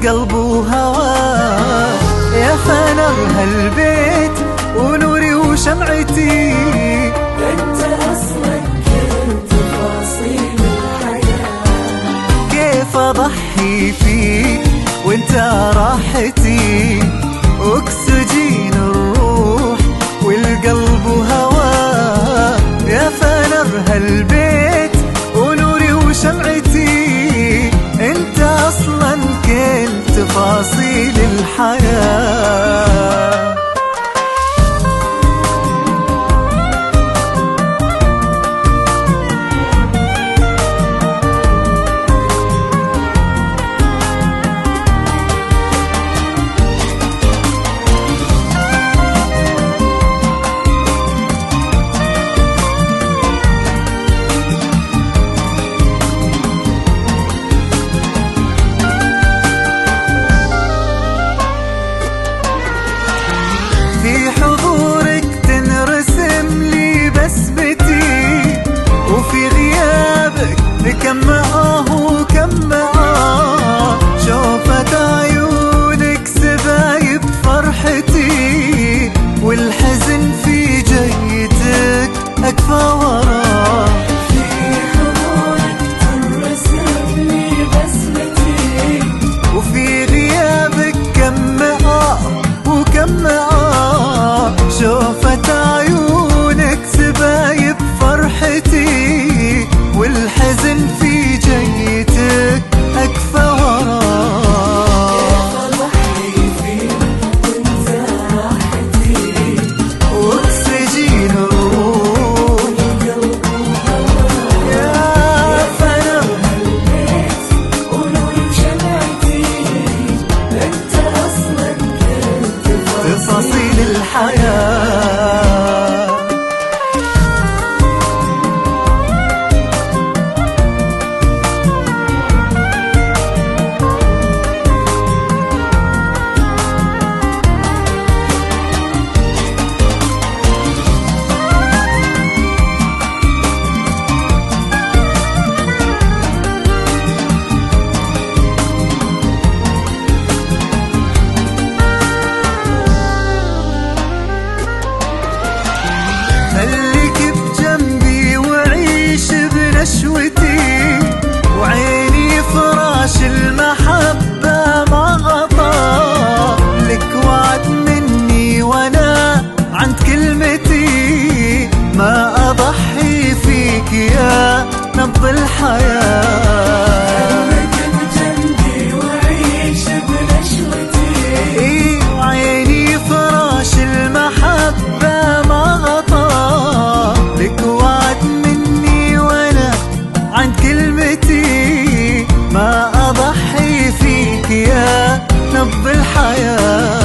والقلب وهواه. يا فنر هالبيت ونوري وشمعتي، انت اصلا كل تفاصيل الحياة. كيف اضحي فيك وانت راحتي، اكسجين الروح والقلب وهواه. يا فنر هالبيت ونوري وشمعتي، انت اصلا كل تفاصيل الحياة. في حضورك تنرسم لي بسمتي، وفي غيابك كم وكم شوفة عيونك سبايب فرحتي، والحزن في جيتك أكفى وراه. في حضورك تنرسم لي بسمتي، وفي غيابك كم وكم شوفة عيونك سبايب فرحتي، والحزن في جيتك أكفى وراه. كيف أضحي فيك وانت راحتي، واكسجين الروح والقلب وهواه. يا فنر هالبيت ونوري وشمعتي، انت اصلا كل تفاصيل الحياة. خليك بجنبي وعيش بنشوتي، وعيني فراش المحبة ما غطى. لك وعد مني وانا عند كلمتي، ما اضحي فيك يا نبض الحياة. خليك بجنبي وعيش بنشوتي، وعيني فراش المحبة ما غطى. لك وعد مني وانا عند كلمتي، ما اضحي فيك يا نبض الحياة.